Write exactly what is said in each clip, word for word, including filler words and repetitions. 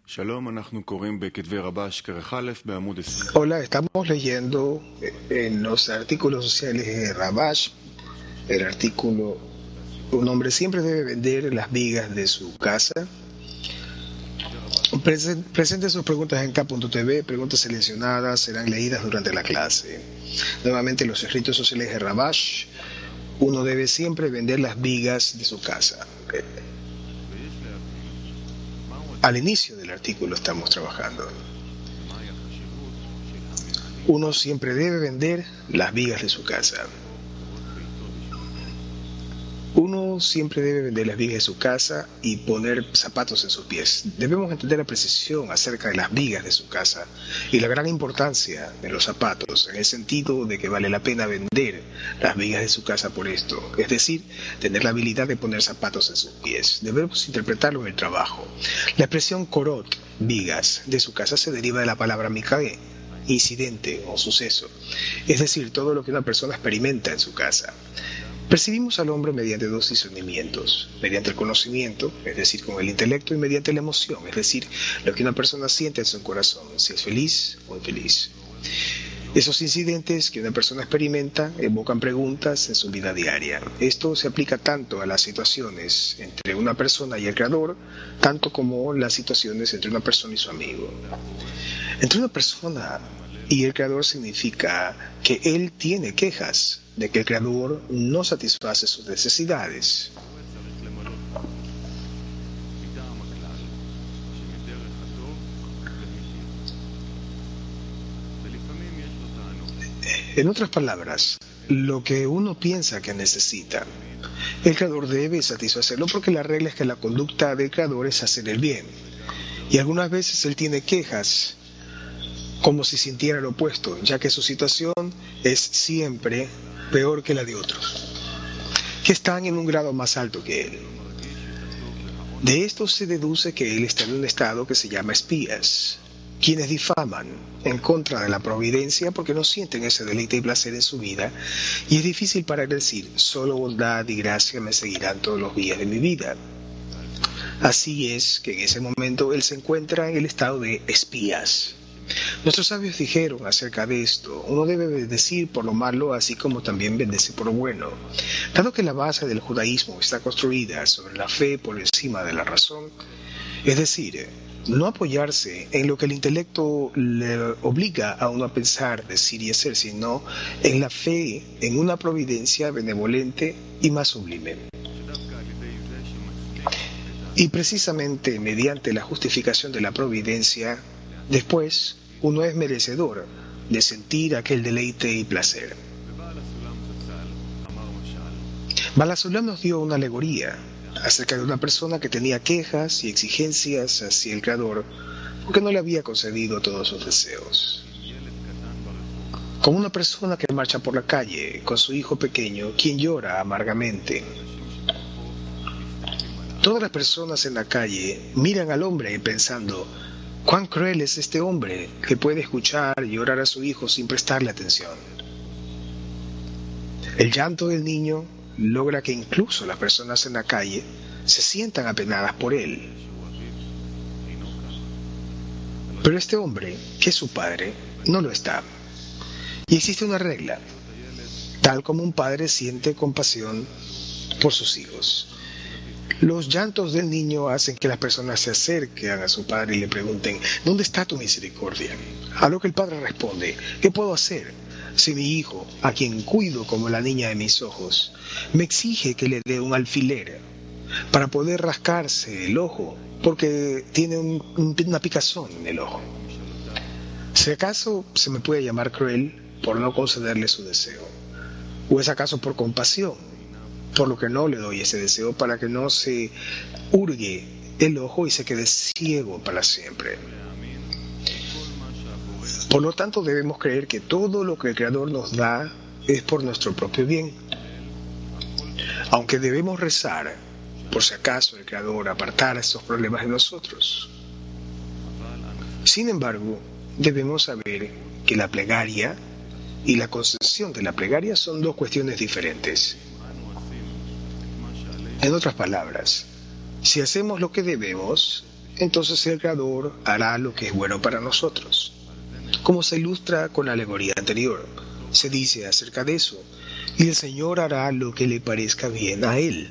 שלום, אנחנו קוראים בכתבי רבש כרך א' בעמוד עשרים. Hola, estamos leyendo en los artículos sociales de Rabash, el artículo un hombre siempre debe vender las vigas de su casa. Presen- Presente sus preguntas en K punto T V, preguntas seleccionadas serán leídas durante la clase. Nuevamente los escritos sociales de Rabash, uno debe siempre vender las vigas de su casa. Al inicio del artículo estamos trabajando. Uno siempre debe vender las vigas de su casa. Uno siempre debe vender las vigas de su casa y poner zapatos en sus pies. Debemos entender la precisión acerca de las vigas de su casa y la gran importancia de los zapatos, en el sentido de que vale la pena vender las vigas de su casa por esto, es decir, tener la habilidad de poner zapatos en sus pies. Debemos interpretarlo en el trabajo. La expresión korot, vigas, de su casa se deriva de la palabra mikae, incidente o suceso, es decir, todo lo que una persona experimenta en su casa. Percibimos al hombre mediante dos discernimientos, mediante el conocimiento, es decir, con el intelecto, y mediante la emoción, es decir, lo que una persona siente en su corazón, si es feliz o infeliz. Esos incidentes que una persona experimenta evocan preguntas en su vida diaria. Esto se aplica tanto a las situaciones entre una persona y el Creador, tanto como las situaciones entre una persona y su amigo. Entre una persona y el Creador significa que Él tiene quejas de que el Creador no satisface sus necesidades. En otras palabras, lo que uno piensa que necesita, el Creador debe satisfacerlo, porque la regla es que la conducta del Creador es hacer el bien. Y algunas veces Él tiene quejas como si sintiera lo opuesto, ya que su situación es siempre peor que la de otros, que están en un grado más alto que él. De esto se deduce que él está en un estado que se llama espías, quienes difaman en contra de la providencia porque no sienten ese deleite y placer en su vida, y es difícil para él decir, solo bondad y gracia me seguirán todos los días de mi vida. Así es que en ese momento él se encuentra en el estado de espías. Nuestros sabios dijeron acerca de esto, uno debe bendecir por lo malo así como también bendece por lo bueno. Dado que la base del judaísmo está construida sobre la fe por encima de la razón, es decir, no apoyarse en lo que el intelecto le obliga a uno a pensar, decir y hacer, sino en la fe en una providencia benevolente y más sublime. Y precisamente mediante la justificación de la providencia, después, uno es merecedor de sentir aquel deleite y placer. Balasulam nos dio una alegoría acerca de una persona que tenía quejas y exigencias hacia el Creador porque no le había concedido todos sus deseos. Como una persona que marcha por la calle con su hijo pequeño, quien llora amargamente. Todas las personas en la calle miran al hombre pensando, cuán cruel es este hombre que puede escuchar y llorar a su hijo sin prestarle atención. El llanto del niño logra que incluso las personas en la calle se sientan apenadas por él. Pero este hombre, que es su padre, no lo está. Y existe una regla, tal como un padre siente compasión por sus hijos. Los llantos del niño hacen que las personas se acerquen a su padre y le pregunten, ¿dónde está tu misericordia? A lo que el padre responde, ¿qué puedo hacer si mi hijo, a quien cuido como la niña de mis ojos, me exige que le dé un alfiler para poder rascarse el ojo porque tiene un, un, una picazón en el ojo? ¿Si acaso se me puede llamar cruel por no concederle su deseo? ¿O es acaso por compasión, por lo que no le doy ese deseo, para que no se hurgue el ojo y se quede ciego para siempre? Por lo tanto, debemos creer que todo lo que el Creador nos da es por nuestro propio bien. Aunque debemos rezar, por si acaso el Creador apartara estos problemas de nosotros. Sin embargo, debemos saber que la plegaria y la concesión de la plegaria son dos cuestiones diferentes. En otras palabras, si hacemos lo que debemos, entonces el Creador hará lo que es bueno para nosotros. Como se ilustra con la alegoría anterior, se dice acerca de eso, y el Señor hará lo que le parezca bien a Él.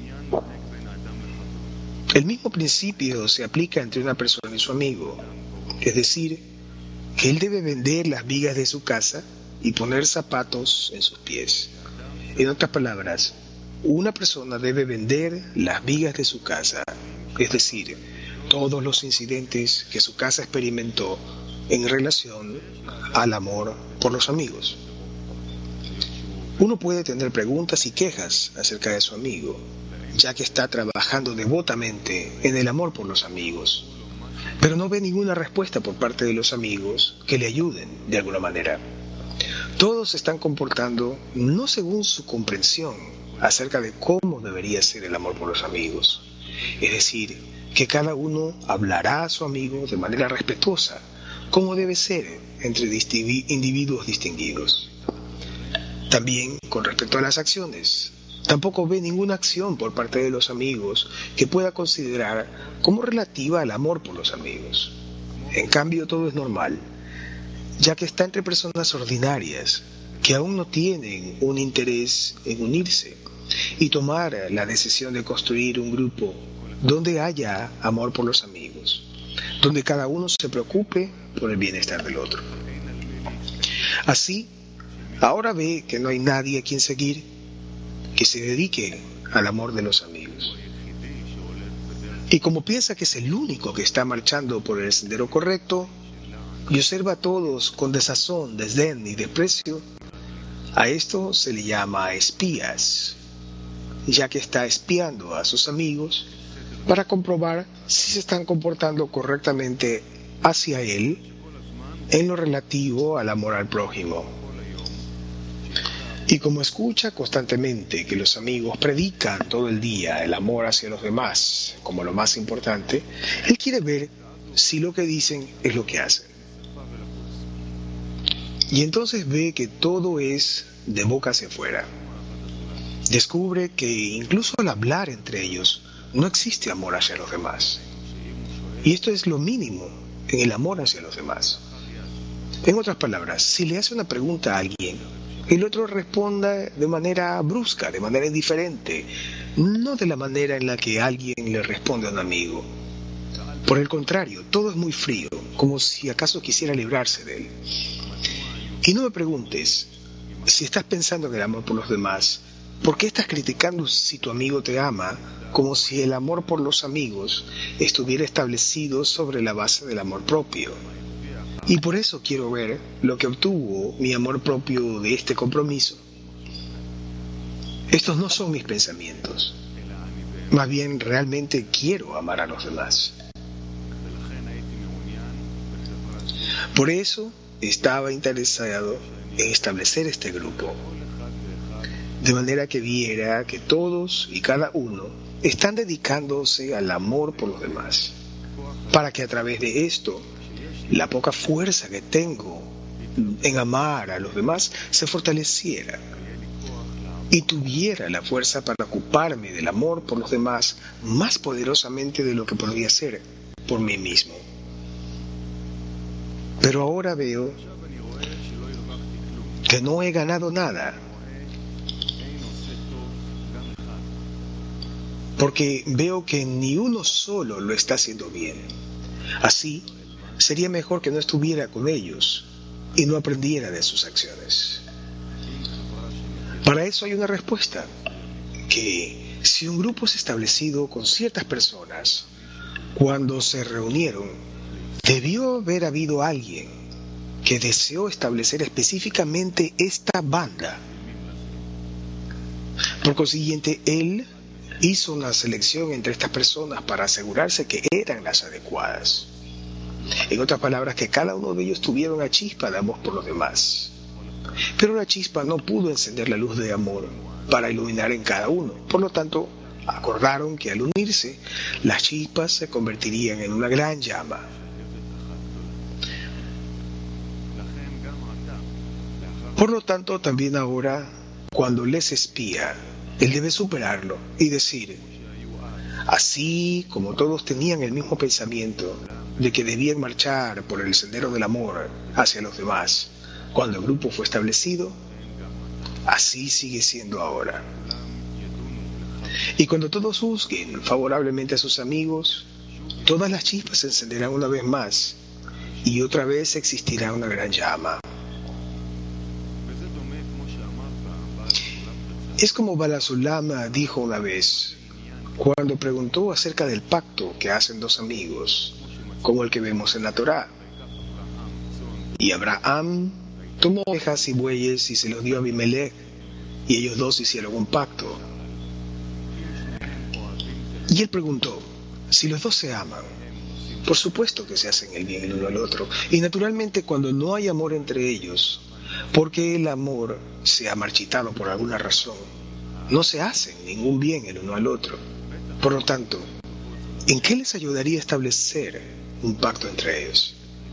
El mismo principio se aplica entre una persona y su amigo, es decir, que él debe vender las vigas de su casa y poner zapatos en sus pies. En otras palabras, una persona debe vender las vigas de su casa, es decir, todos los incidentes que su casa experimentó en relación al amor por los amigos. Uno puede tener preguntas y quejas acerca de su amigo, ya que está trabajando devotamente en el amor por los amigos, pero no ve ninguna respuesta por parte de los amigos que le ayuden de alguna manera. Todos se están comportando no según su comprensión acerca de cómo debería ser el amor por los amigos. Es decir, que cada uno hablará a su amigo de manera respetuosa, como debe ser entre individuos distinguidos. También con respecto a las acciones, tampoco ve ninguna acción por parte de los amigos que pueda considerar como relativa al amor por los amigos. En cambio, todo es normal, ya que está entre personas ordinarias que aún no tienen un interés en unirse y tomar la decisión de construir un grupo donde haya amor por los amigos, donde cada uno se preocupe por el bienestar del otro. Así, ahora ve que no hay nadie a quien seguir que se dedique al amor de los amigos. Y como piensa que es el único que está marchando por el sendero correcto, y observa a todos con desazón, desdén y desprecio, a esto se le llama espías, ya que está espiando a sus amigos para comprobar si se están comportando correctamente hacia él en lo relativo al amor al prójimo. Y como escucha constantemente que los amigos predican todo el día el amor hacia los demás como lo más importante, él quiere ver si lo que dicen es lo que hacen. Y entonces ve que todo es de boca hacia afuera. Descubre que incluso al hablar entre ellos no existe amor hacia los demás. Y esto es lo mínimo en el amor hacia los demás. En otras palabras, si le hace una pregunta a alguien, el otro responda de manera brusca, de manera indiferente, no de la manera en la que alguien le responde a un amigo. Por el contrario, todo es muy frío, como si acaso quisiera librarse de él. Y no me preguntes, si estás pensando en el amor por los demás, ¿por qué estás criticando si tu amigo te ama, como si el amor por los amigos estuviera establecido sobre la base del amor propio? Y por eso quiero ver lo que obtuvo mi amor propio de este compromiso. Estos no son mis pensamientos. Más bien, realmente quiero amar a los demás. Por eso estaba interesado en establecer este grupo, de manera que viera que todos y cada uno están dedicándose al amor por los demás, para que a través de esto la poca fuerza que tengo en amar a los demás se fortaleciera y tuviera la fuerza para ocuparme del amor por los demás más poderosamente de lo que podría hacer por mí mismo. Pero ahora veo que no he ganado nada, porque veo que ni uno solo lo está haciendo bien. Así, sería mejor que no estuviera con ellos y no aprendiera de sus acciones. Para eso hay una respuesta, que si un grupo es establecido con ciertas personas, cuando se reunieron, debió haber habido alguien que deseó establecer específicamente esta banda. Por consiguiente, él hizo una selección entre estas personas para asegurarse que eran las adecuadas. En otras palabras, que cada uno de ellos tuviera una chispa de amor por los demás. Pero la chispa no pudo encender la luz de amor para iluminar en cada uno. Por lo tanto, acordaron que al unirse, las chispas se convertirían en una gran llama. Por lo tanto, también ahora, cuando les espía, él debe superarlo y decir: Así como todos tenían el mismo pensamiento de que debían marchar por el sendero del amor hacia los demás cuando el grupo fue establecido, así sigue siendo ahora. Y cuando todos juzguen favorablemente a sus amigos, todas las chispas se encenderán una vez más y otra vez existirá una gran llama. Es como Bala Sulama dijo una vez, cuando preguntó acerca del pacto que hacen dos amigos, como el que vemos en la Torá. Y Abraham tomó ovejas y bueyes y se los dio a Abimelech, y ellos dos hicieron un pacto. Y él preguntó, si los dos se aman, por supuesto que se hacen el bien el uno al otro, y naturalmente cuando no hay amor entre ellos, porque el amor se ha marchitado por alguna razón, no se hacen ningún bien el uno al otro. Por lo tanto, ¿en qué les ayudaría a establecer un pacto entre ellos?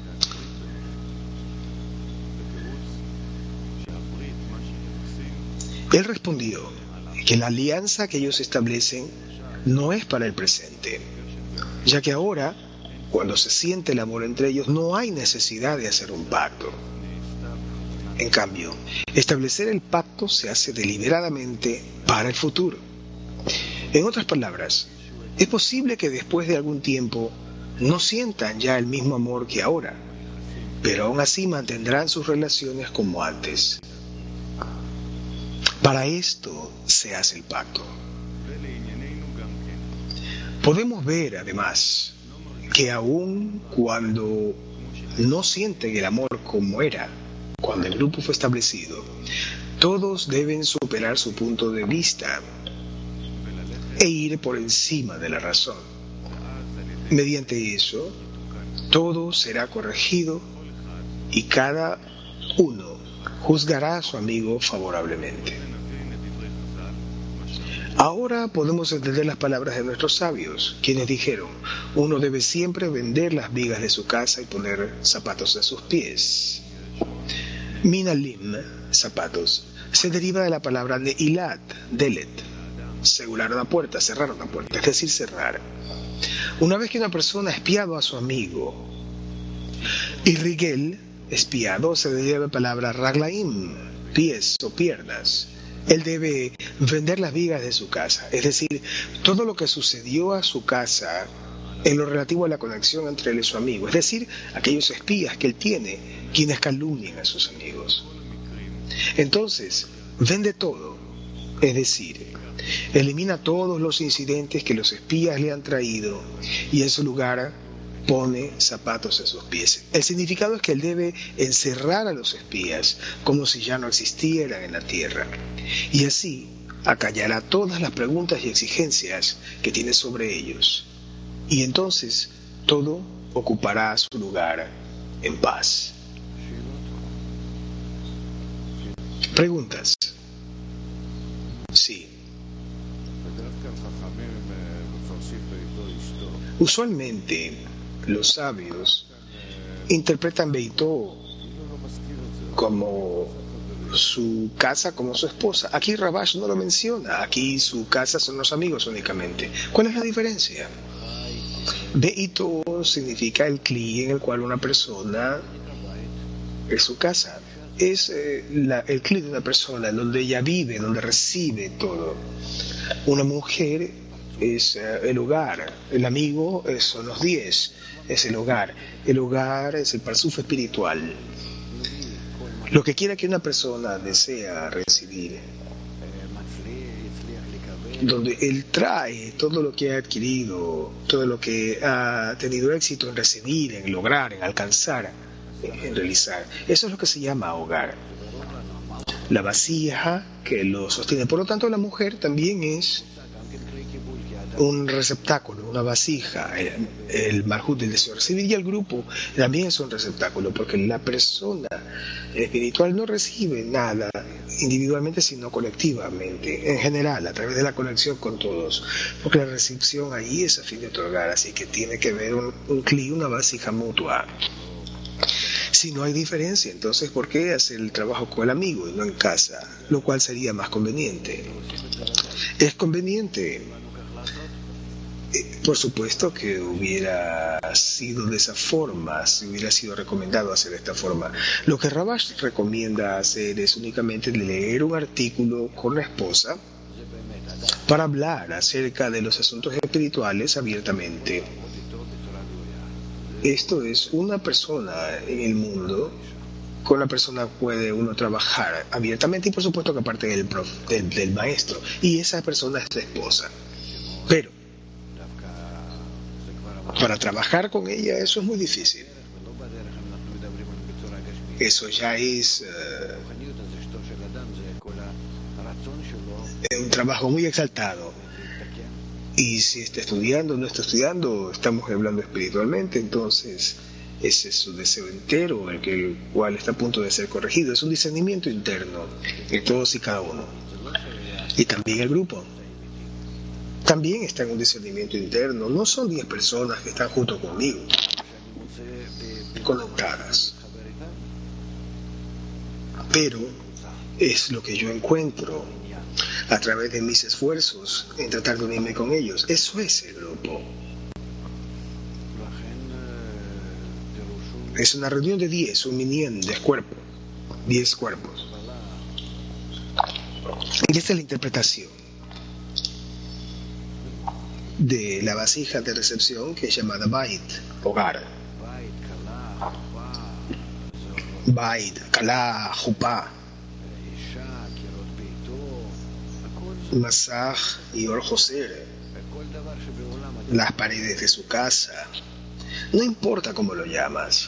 Él respondió que la alianza que ellos establecen no es para el presente, ya que ahora, cuando se siente el amor entre ellos, no hay necesidad de hacer un pacto. En cambio, establecer el pacto se hace deliberadamente para el futuro. En otras palabras, es posible que después de algún tiempo no sientan ya el mismo amor que ahora, pero aún así mantendrán sus relaciones como antes. Para esto se hace el pacto. Podemos ver, además, que aun cuando no sienten el amor como era cuando el grupo fue establecido, todos deben superar su punto de vista e ir por encima de la razón. Mediante eso, todo será corregido y cada uno juzgará a su amigo favorablemente. Ahora podemos entender las palabras de nuestros sabios, quienes dijeron, uno debe siempre vender las vigas de su casa y poner zapatos a sus pies. Minalim, zapatos, se deriva de la palabra neilat, delet, segurar una puerta, cerrar una puerta, es decir, cerrar. Una vez que una persona ha espiado a su amigo, y rigel, espiado, se deriva de la palabra raglaim, pies o piernas. Él debe vender las vigas de su casa, es decir, todo lo que sucedió a su casa en lo relativo a la conexión entre él y su amigo, es decir, aquellos espías que él tiene, quienes calumnian a sus amigos. Entonces, vende todo, es decir, elimina todos los incidentes que los espías le han traído y en su lugar pone zapatos en sus pies. El significado es que él debe encerrar a los espías como si ya no existieran en la tierra y así acallará todas las preguntas y exigencias que tiene sobre ellos. Y entonces todo ocupará su lugar en paz. ¿Preguntas? Sí. Usualmente los sabios interpretan Beitó como su casa, como su esposa. Aquí Rabash no lo menciona, aquí su casa son los amigos únicamente. ¿Cuál es la diferencia? Beitó significa el cli en el cual una persona es su casa. Es eh, la, el cli de una persona en donde ella vive, donde recibe todo. Una mujer es eh, el hogar, el amigo eh, son los diez, es el hogar. El hogar es el parsuf espiritual. Lo que quiera que una persona desea recibir, donde él trae todo lo que ha adquirido, todo lo que ha tenido éxito en recibir, en lograr, en alcanzar, en realizar. Eso es lo que se llama hogar. La vasija que lo sostiene. Por lo tanto, la mujer también es un receptáculo, una vasija, el, el malhut del deseo de recibir, y el grupo también es un receptáculo, porque la persona espiritual no recibe nada individualmente, sino colectivamente, en general, a través de la conexión con todos, porque la recepción ahí es a fin de otorgar, así que tiene que ver un, un cli, una vasija mutua. Si no hay diferencia, entonces ¿por qué hacer el trabajo con el amigo y no en casa? Lo cual sería más conveniente. Es conveniente Por supuesto que hubiera sido de esa forma, si hubiera sido recomendado hacer de esta forma. Lo que Rabash recomienda hacer es únicamente leer un artículo con la esposa para hablar acerca de los asuntos espirituales abiertamente. Esto es una persona en el mundo, con la persona puede uno trabajar abiertamente y por supuesto que aparte del, prof, del, del maestro, y esa persona es tu esposa. Pero para trabajar con ella eso es muy difícil. Eso ya es uh, un trabajo muy exaltado. Y si está estudiando o no está estudiando, estamos hablando espiritualmente, entonces ese es su deseo entero, el, que, el cual está a punto de ser corregido. Es un discernimiento interno en todos y cada uno. Y también el grupo. También está en un discernimiento interno. No son diez personas que están junto conmigo, conectadas. Pero es lo que yo encuentro a través de mis esfuerzos en tratar de unirme con ellos. Eso es el grupo. Es una reunión de diez, un minyan, de cuerpo, diez cuerpos. Y esta es la interpretación de la vasija de recepción que es llamada Bait, hogar. Bait, Kalá, Jupá, Masaj y Or-Joser, las paredes de su casa. No importa cómo lo llamas,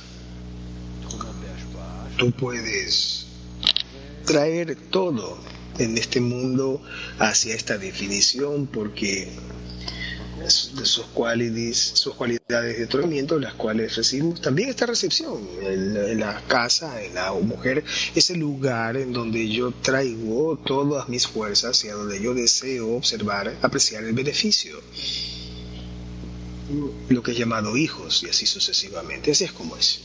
tú puedes traer todo en este mundo hacia esta definición, porque de sus cualidades, sus cualidades de otorgamiento, las cuales recibimos también esta recepción en, en la casa, en la mujer, es el lugar en donde yo traigo todas mis fuerzas y a donde yo deseo observar, apreciar el beneficio, lo que es llamado hijos, y así sucesivamente. Así es como es.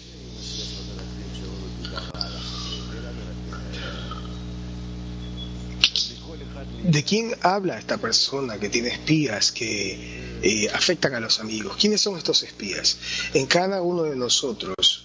¿De quién habla esta persona que tiene espías que eh, afectan a los amigos? ¿Quiénes son estos espías? En cada uno de nosotros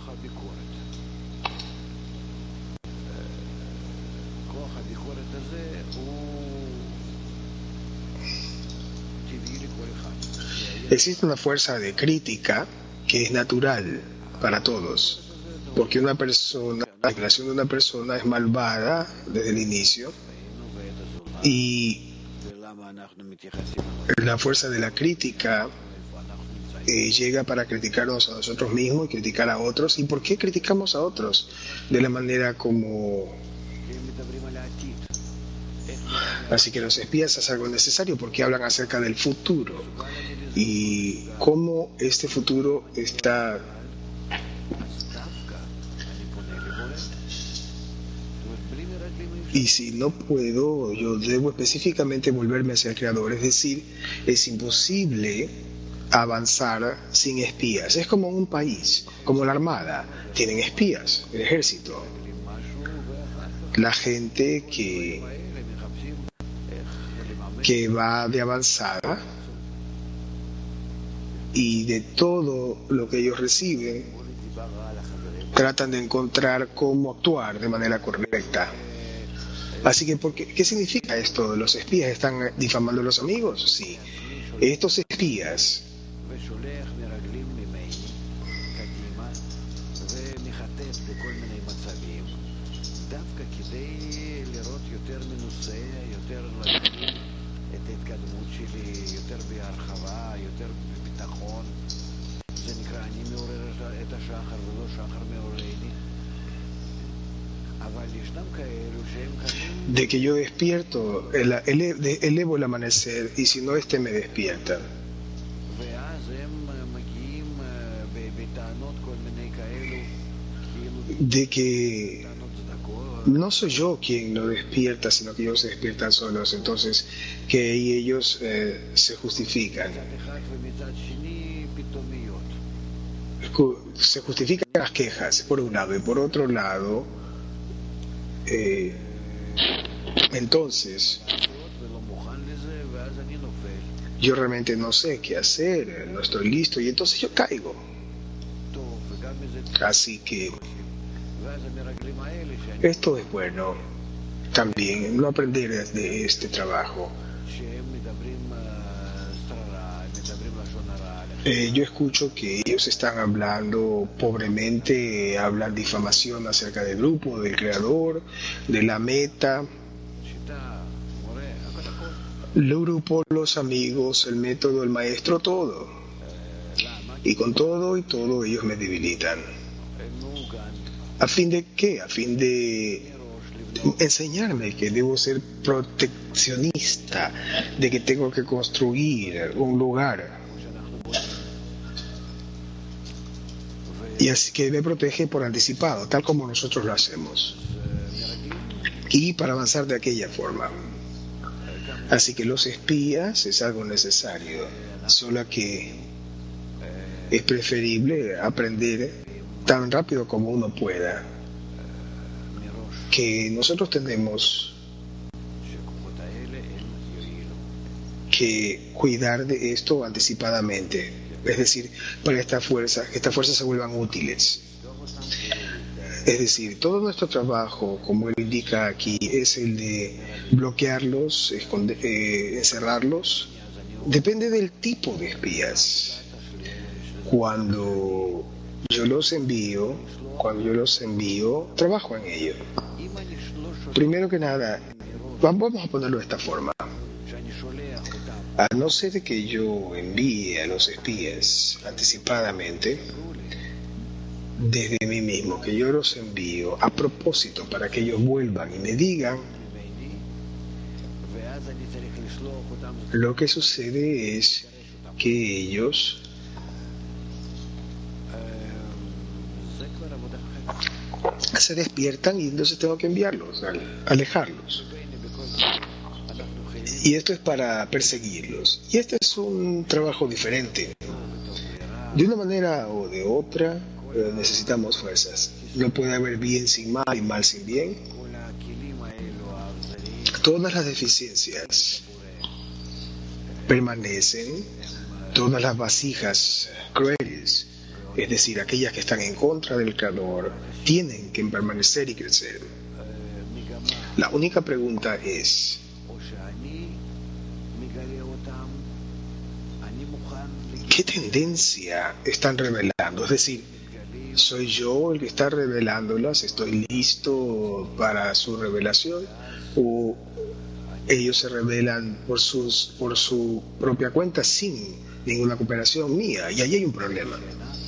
existe una fuerza de crítica que es natural para todos, porque una persona, la relación de una persona es malvada desde el inicio. Y la fuerza de la crítica eh, llega para criticarnos a nosotros mismos y criticar a otros. ¿Y por qué criticamos a otros? De la manera como... Así que los espías es algo necesario porque hablan acerca del futuro y cómo este futuro está... Y si no puedo, yo debo específicamente volverme hacia el Creador. Es decir, es imposible avanzar sin espías. Es como un país, como la Armada. Tienen espías, el ejército. La gente que, que va de avanzada y de todo lo que ellos reciben, tratan de encontrar cómo actuar de manera correcta. Así que, ¿por qué, ¿qué significa esto? ¿Los espías están difamando a los amigos? Sí. Estos espías de que yo despierto, ele, ele, elevo el amanecer, y si no, este me despierta. De que no soy yo quien lo despierta, sino que ellos se despiertan solos, entonces que ellos eh, se justifican. Se justifican las quejas, por un lado, y por otro lado, eh, entonces yo realmente no sé qué hacer, no estoy listo y entonces yo caigo. Así que esto es bueno también, no aprender de este trabajo. Eh, yo escucho que ellos están hablando pobremente, hablan difamación acerca del grupo, del creador, de la meta, el grupo, los amigos, el método, el maestro, todo. Y con todo y todo ellos me debilitan. ¿A fin de qué? A fin de enseñarme que debo ser proteccionista, de que tengo que construir un lugar. Y así que me protege por anticipado, tal como nosotros lo hacemos. Y para avanzar de aquella forma. Así que los espías es algo necesario, solo que es preferible aprender tan rápido como uno pueda. Que nosotros tenemos que cuidar de esto anticipadamente, es decir, para estas fuerzas, que estas fuerzas se vuelvan útiles. Es decir, todo nuestro trabajo, como él indica aquí, es el de bloquearlos, esconder, eh, encerrarlos. Depende del tipo de espías. Cuando yo los envío, cuando yo los envío, trabajo en ello. Primero que nada, vamos a ponerlo de esta forma. A no ser que yo envíe a los espías anticipadamente, desde mí mismo, que yo los envío a propósito para que ellos vuelvan y me digan, lo que sucede es que ellos se despiertan y entonces tengo que enviarlos, alejarlos. Y esto es para perseguirlos. Y este es un trabajo diferente. De una manera o de otra, eh, necesitamos fuerzas. No puede haber bien sin mal y mal sin bien. Todas las deficiencias permanecen, todas las vasijas crueles, es decir, aquellas que están en contra del Creador, tienen que permanecer y crecer. La única pregunta es, ¿qué tendencia están revelando? Es decir, ¿soy yo el que está revelándolas? ¿Estoy listo para su revelación? ¿O ellos se revelan por, sus, por su propia cuenta sin ninguna cooperación mía? Y ahí hay un problema.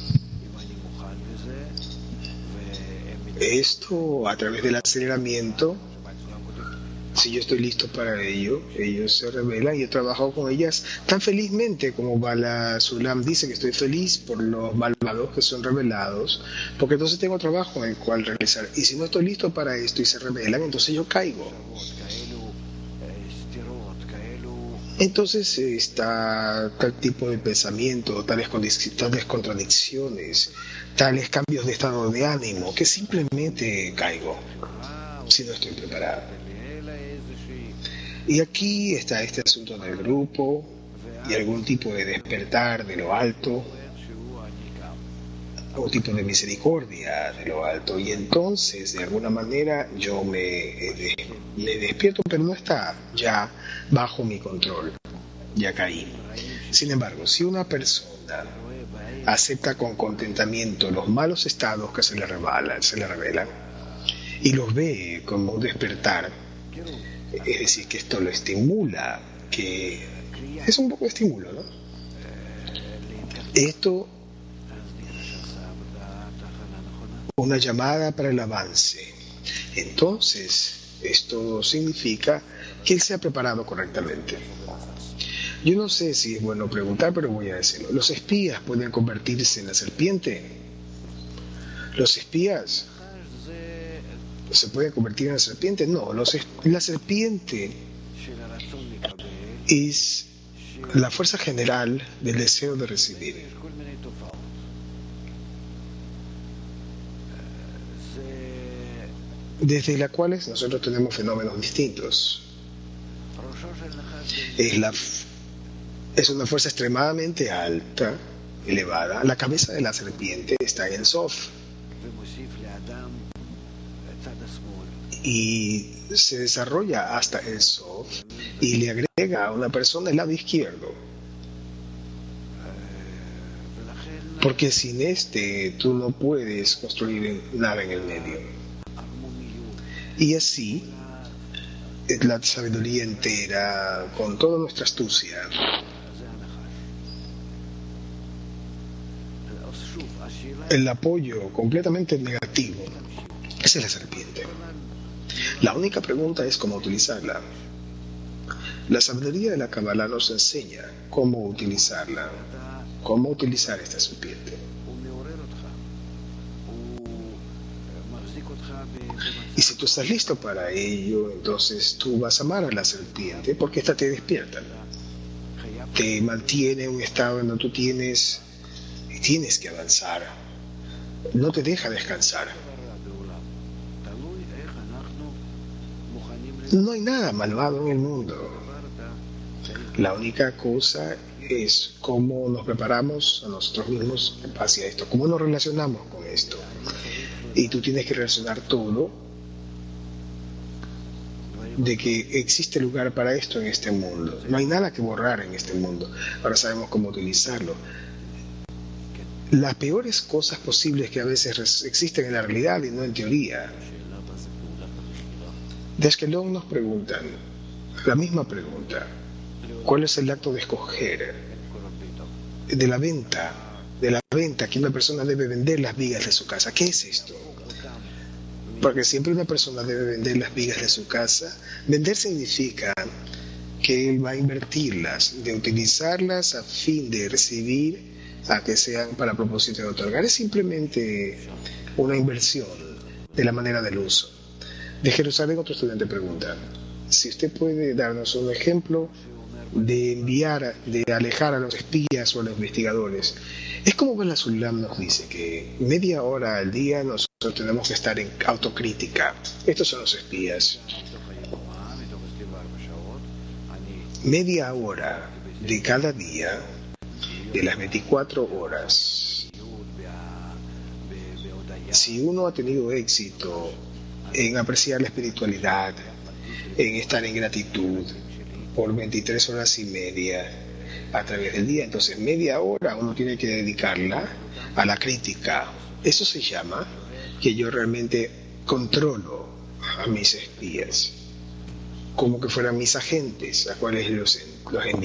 Esto, a través del aceleramiento, si yo estoy listo para ello, ellos se revelan y he trabajado con ellas tan felizmente como Bala Sulam dice que estoy feliz por los malvados que son revelados, porque entonces tengo trabajo en el cual realizar. Y si no estoy listo para esto y se revelan, entonces yo caigo. Entonces está tal tipo de pensamiento, tales, tales contradicciones, tales cambios de estado de ánimo, que simplemente caigo si no estoy preparado. Y aquí está este asunto del grupo y algún tipo de despertar de lo alto, algún tipo de misericordia de lo alto. Y entonces, de alguna manera, yo me, me despierto, pero no está ya bajo mi control. Ya caí. Sin embargo, si una persona acepta con contentamiento los malos estados que se le revelan, se le revelan y los ve como un despertar, es decir, que esto lo estimula, que es un poco de estímulo, ¿no? Esto, una llamada para el avance. Entonces, esto significa que él se ha preparado correctamente. Yo no sé si es bueno preguntar, pero voy a decirlo. ¿Los espías pueden convertirse en la serpiente? ¿Los espías se pueden convertir en la serpiente? No, los, la serpiente es la fuerza general del deseo de recibir. Desde la cual nosotros tenemos fenómenos distintos. Es la Es una fuerza extremadamente alta, elevada. La cabeza de la serpiente está en Sof. Y se desarrolla hasta el Sof y le agrega a una persona el lado izquierdo. Porque sin este tú no puedes construir nada en el medio. Y así la sabiduría entera, con toda nuestra astucia. El apoyo completamente negativo, esa es la serpiente. La única pregunta es cómo utilizarla. La sabiduría de la Kabbalah nos enseña cómo utilizarla, cómo utilizar esta serpiente. Y si tú estás listo para ello, entonces tú vas a amar a la serpiente, porque esta te despierta, te mantiene en un estado en donde tú tienes, tienes que avanzar, no te deja descansar. No hay nada malvado en el mundo. La única cosa es cómo nos preparamos a nosotros mismos hacia esto, cómo nos relacionamos con esto. Y tú tienes que relacionar todo de que existe lugar para esto en este mundo. No hay nada que borrar en este mundo. Ahora sabemos cómo utilizarlo. Las peores cosas posibles que a veces existen en la realidad y no en teoría. De Ashkelon nos preguntan la misma pregunta: ¿cuál es el acto de escoger? De la venta, de la venta, que una persona debe vender las vigas de su casa. ¿Qué es esto? Porque siempre una persona debe vender las vigas de su casa. Vender significa que él va a invertirlas, de utilizarlas a fin de recibir, a que sean para propósito de otorgar. Es simplemente una inversión de la manera del uso. De Jerusalén, otro estudiante pregunta: si usted puede darnos un ejemplo de enviar, de alejar a los espías o a los investigadores. Es como Bala Sulam nos dice que media hora al día nosotros tenemos que estar en autocrítica. Estos son los espías. Media hora de cada día, de las veinticuatro horas. Si uno ha tenido éxito en apreciar la espiritualidad, en estar en gratitud por veintitrés horas y media a través del día, entonces media hora uno tiene que dedicarla a la crítica. Eso se llama que yo realmente controlo a mis espías, como que fueran mis agentes, a cuales los, los envío.